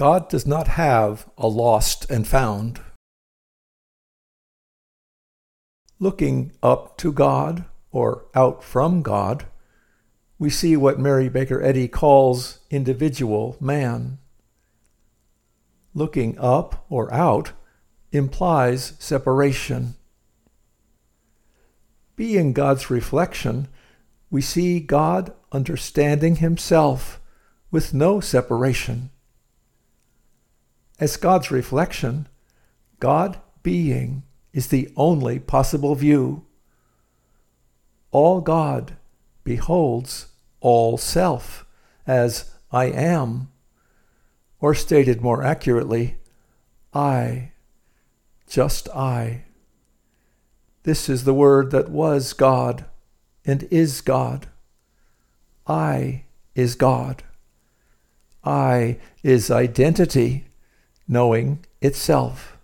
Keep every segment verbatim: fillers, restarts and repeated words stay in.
God does not have a lost and found. Looking up to God, or out from God, we see what Mary Baker Eddy calls individual man. Looking up or out implies separation. Being God's reflection, we see God understanding himself with no separation. As God's reflection, God being is the only possible view. All God beholds all self as I am, or stated more accurately, I, just I. This is the Word that was God and is God. I is God. I is identity, knowing itself.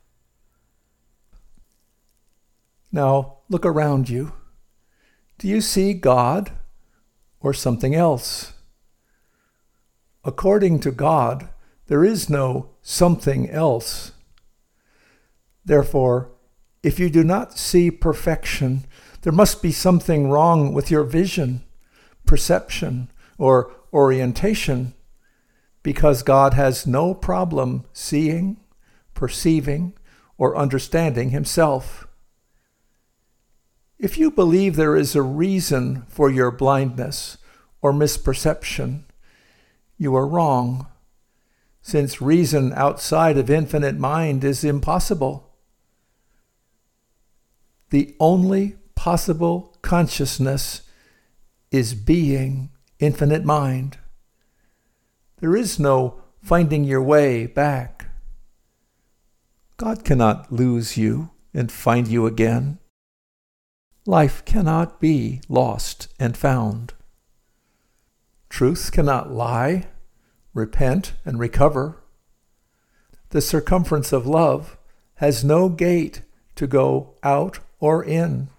Now look around you. Do you see God or something else? According to God, there is no something else. Therefore, if you do not see perfection, there must be something wrong with your vision, perception, or orientation, because God has no problem seeing, perceiving, or understanding himself. If you believe there is a reason for your blindness or misperception, you are wrong, since reason outside of infinite mind is impossible. The only possible consciousness is being infinite mind. There is no finding your way back. God cannot lose you and find you again. Life cannot be lost and found. Truth cannot lie, repent, and recover. The circumference of love has no gate to go out or in.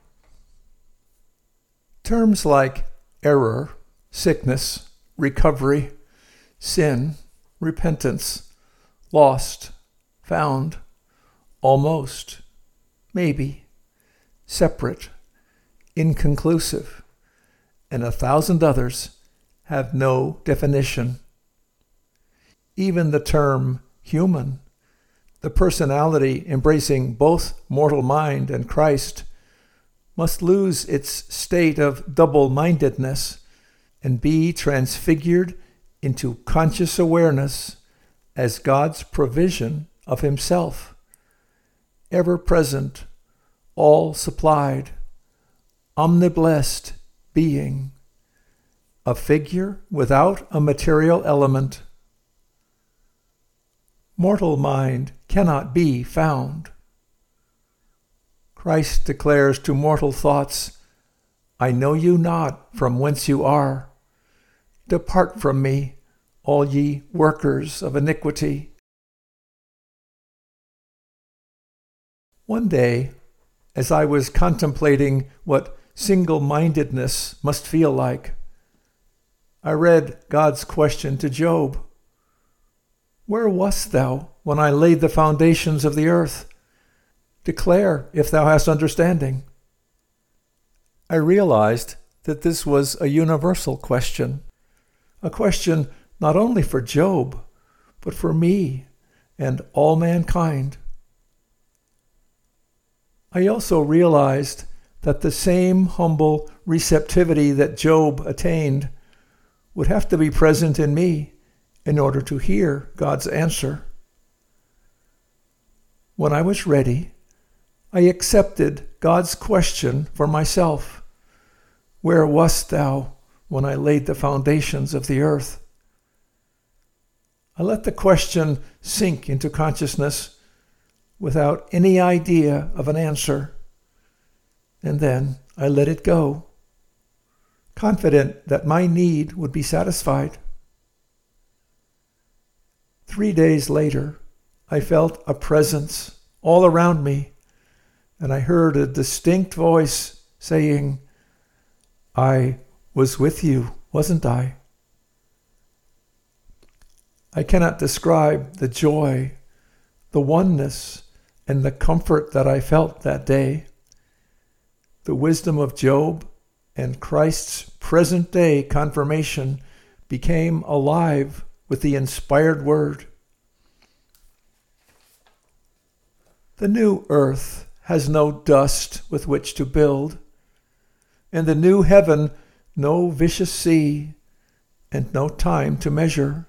Terms like error, sickness, recovery, sin, repentance, lost, found, almost, maybe, separate, inconclusive, and a thousand others have no definition. Even the term human, the personality embracing both mortal mind and Christ, must lose its state of double-mindedness and be transfigured into conscious awareness as God's provision of himself, ever present, all supplied, omniblessed being, a figure without a material element. Mortal mind cannot be found. Christ declares to mortal thoughts, I know you not from whence you are. Depart from me, all ye workers of iniquity. One day, as I was contemplating what single-mindedness must feel like, I read God's question to Job. Where wast thou when I laid the foundations of the earth? Declare if thou hast understanding. I realized that this was a universal question, a question not only for Job, but for me and all mankind. I also realized that the same humble receptivity that Job attained would have to be present in me in order to hear God's answer. When I was ready, I accepted God's question for myself. Where wast thou when I laid the foundations of the earth? I let the question sink into consciousness without any idea of an answer, and then I let it go, confident that my need would be satisfied. Three days later, I felt a presence all around me, and I heard a distinct voice saying, I was with you, wasn't I? I cannot describe the joy, the oneness, and the comfort that I felt that day. The wisdom of Job and Christ's present-day confirmation became alive with the inspired word. The new earth has no dust with which to build, and the new heaven no vicious sea, and no time to measure.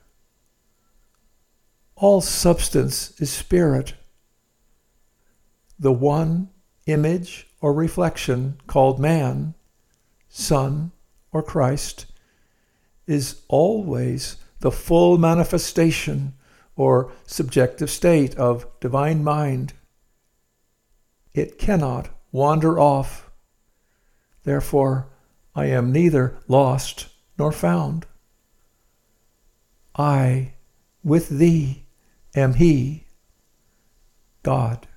All substance is spirit. The one image or reflection called man, Son, or Christ, is always the full manifestation or subjective state of divine mind. It cannot wander off. Therefore, I am neither lost nor found. I, with thee, am He, God.